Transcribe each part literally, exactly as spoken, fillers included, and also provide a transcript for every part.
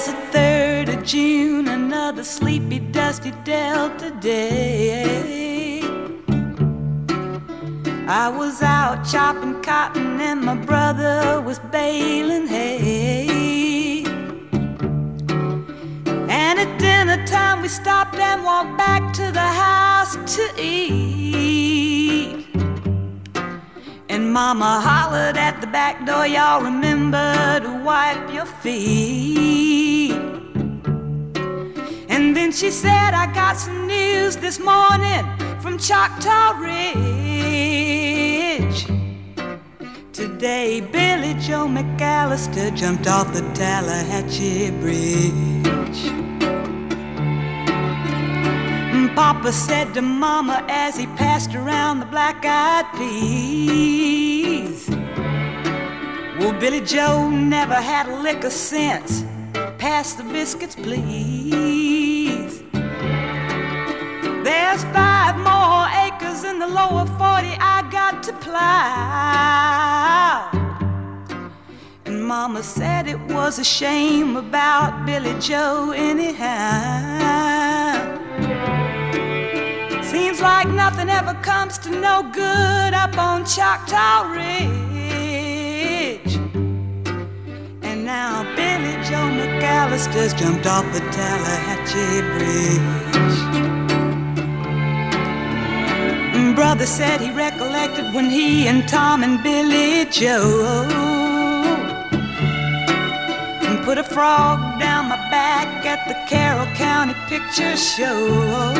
was the third of June, another sleepy, dusty Delta day. I was out chopping cotton and my brother was baling hay. And at dinner time we stopped and walked back to the house to eat. And Mama hollered at the back door, y'all remember to wipe your feet. And then she said, I got some news this morning from Choctaw Ridge. Today Billy Joe McAllister jumped off the Tallahatchie Bridge. Papa said to Mama as he passed around the black-eyed peas, well, Billy Joe never had a lick of sense. Pass the biscuits, please. There's five more acres in the lower forty I got to plow. And Mama said it was a shame about Billy Joe anyhow. Seems like nothing ever comes to no good up on Choctaw Ridge. And now Billy Joe McAllister's jumped off the Tallahatchie Bridge. Brother said he recollected when he and Tom and Billy Joe put a frog down my back at the Carroll County Picture Show.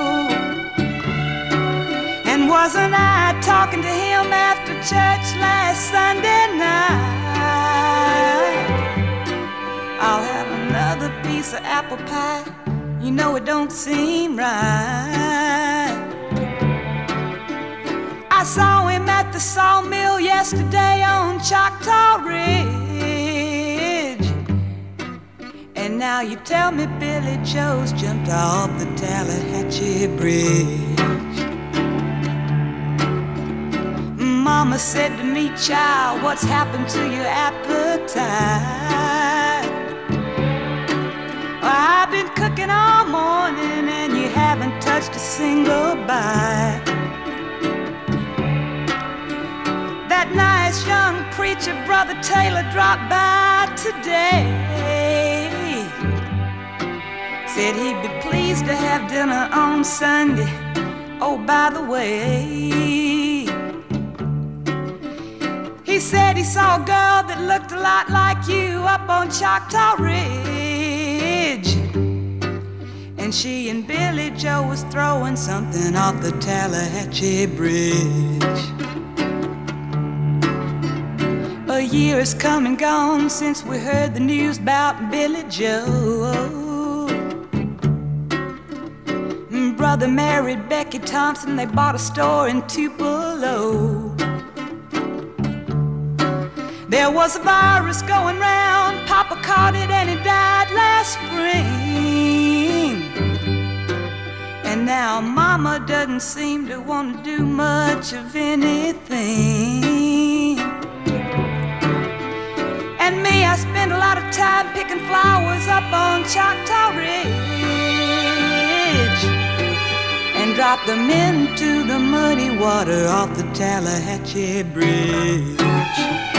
And wasn't I talking to him after church last Sunday night? I'll have another piece of apple pie. You know it don't seem right. I saw him at the sawmill yesterday on Choctaw Ridge. And now you tell me Billy Joe's jumped off the Tallahatchie Bridge. Mama said to me, child, what's happened to your appetite? Well, I've been cooking all morning and you haven't touched a single bite. That nice young preacher, Brother Taylor, dropped by today. Said he'd be pleased to have dinner on Sunday. Oh, by the way, he said he saw a girl that looked a lot like you up on Choctaw Ridge. And she and Billy Joe was throwing something off the Tallahatchie Bridge. A year has come and gone since we heard the news about Billy Joe. Brother married Becky Thompson, they bought a store in Tupelo. There was a virus going round, Papa caught it and he died last spring. And now Mama doesn't seem to want to do much of anything. And me, I spend a lot of time picking flowers up on Choctaw Ridge and drop them into the muddy water off the Tallahatchie Bridge.